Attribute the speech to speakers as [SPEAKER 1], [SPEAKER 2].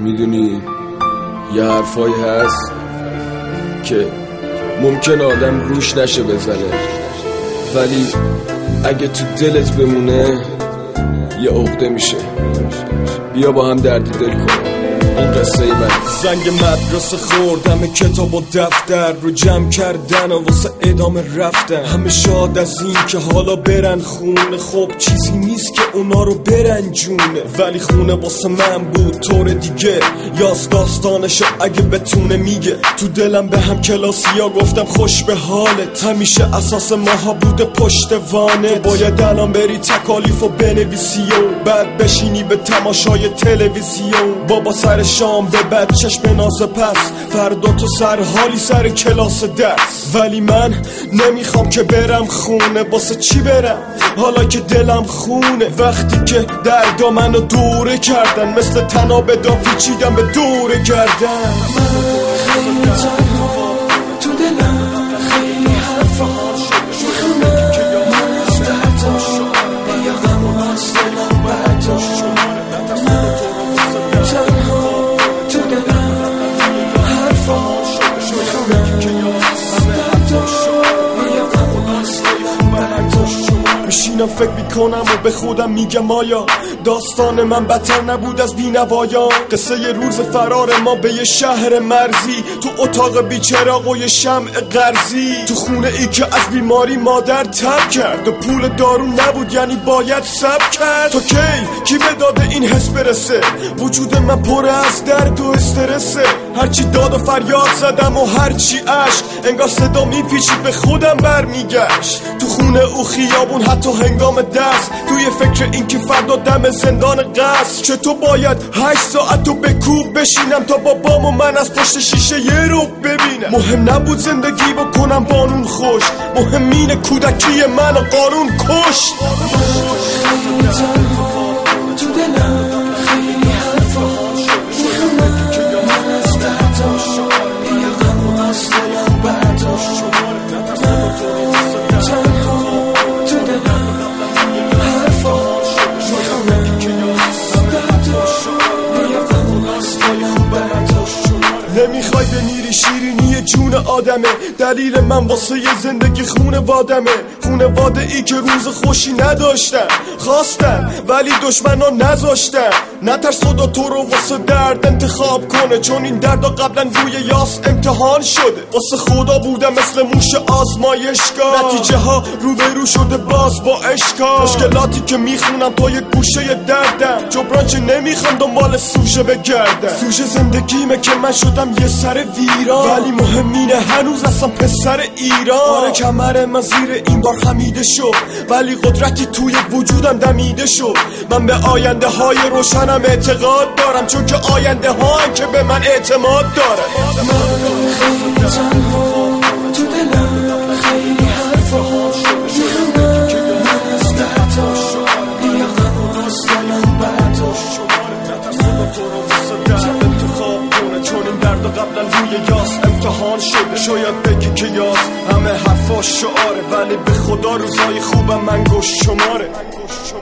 [SPEAKER 1] میدونی یه حرفایی هست که ممکن آدم روش نشه بزنه، ولی اگه تو دلت بمونه یه عقده میشه. بیا با هم درد دل کنیم. این قصه من.
[SPEAKER 2] زنگ مدرسه خوردم، کتاب و دفتر رو جمع کردن و واسه ادامه رفتن. همه شاد از این که حالا برن خونه، خب چیزی نیست که اونا رو برنجونه، ولی خونه واسه من بود طور دیگه. یاس داستانشو اگه بتونه میگه. تو دلم به هم کلاسیا گفتم خوش به حالت، همیشه اساس ماها بوده پشت وانت. تو باید الان بری تکالیفو بنویسی و بعد بشینی به تماشای تلویزیون. بابا سر شام به بچهش به ناز پس، فردا تو سر حالی سر کلاس درس. ولی من نمیخوام که برم خونه، واسه چی برم حالا که دلم خونه؟ وقتی که دردا منو دوره کردن، مثل تناب دا پیچیدم به دوره گردن.
[SPEAKER 3] خیلی تنها تو دلم، خیلی حرفا میخونم من از دردم، بیا غم و از دلم برداشت.
[SPEAKER 2] میشینم فکر میکنم و به خودم میگم آیا داستان من بدتر نبود از بینوایان؟ قصه یه روز فرار ما به یه شهر مرزی، تو اتاق بیچراغ و یه شمع قرضی، تو خونه ای که از بیماری مادر تب کرد و پول دارو نبود یعنی باید صبر کرد. تو کی به داده این حس برسه؟ وجود من پر از درد و استرسه. هرچی داد و فریاد زدم و هرچی عشق، انگار صدا میپیچید به خودم برمیگشت. تو خونه او خیابون حتی هنگام درس، توی فکر این که فردا دم زندان قصر. چطور باید 8 ساعت تو به کوب بشینم تا بابام و من از پشت شیشه یه رو ببینم؟ مهم نبود زندگی بکنم بانون خوش، مهم اینه کودکی من قارون کشت.
[SPEAKER 3] تو دلم خیلی حرفا میخونم من از دردم، بیا غم و از دلم برداشت.
[SPEAKER 2] نمیخوای بمیری شیرینی جون آدمه، دلیل من واسه یه زندگی خونوادمه. خونواده ای که روز خوشی نداشتن، خواستن ولی دشمنا نذاشتن. نترس خدا تو رو واسه درد انتخاب کنه، چون این دردا قبلا روی یاس امتحان شده. واسه خدا بودم مثل موش آزمایشگاه، نتیجه ها روبرو شده باز با اشکال. مشکلاتی که میخونم تا یک گوشه دردم، جبران چه نمیخوام دنبال سوژه بگردم. سوژه زندگیمه که من شدم یه سر ویران، ولی مهمینه هنوز هستم پسر ایران. آره کمر من زیر این بار خمیده شد، ولی قدرتی توی وجودم دمیده شد. من به آینده های روشنم اعتقاد دارم، چون که آینده ها که به من اعتماد داره.
[SPEAKER 3] من خیلی تنها تو دلم، خیلی حرفا میخونم من از دردم، بیا غم و از دلم برداشت.
[SPEAKER 2] چون این درد قبلا روی یاس امتحان شده. شاید بگی که یاس همه حرفا شعاره، ولی به خدا روزای خوبم من گوش شماره.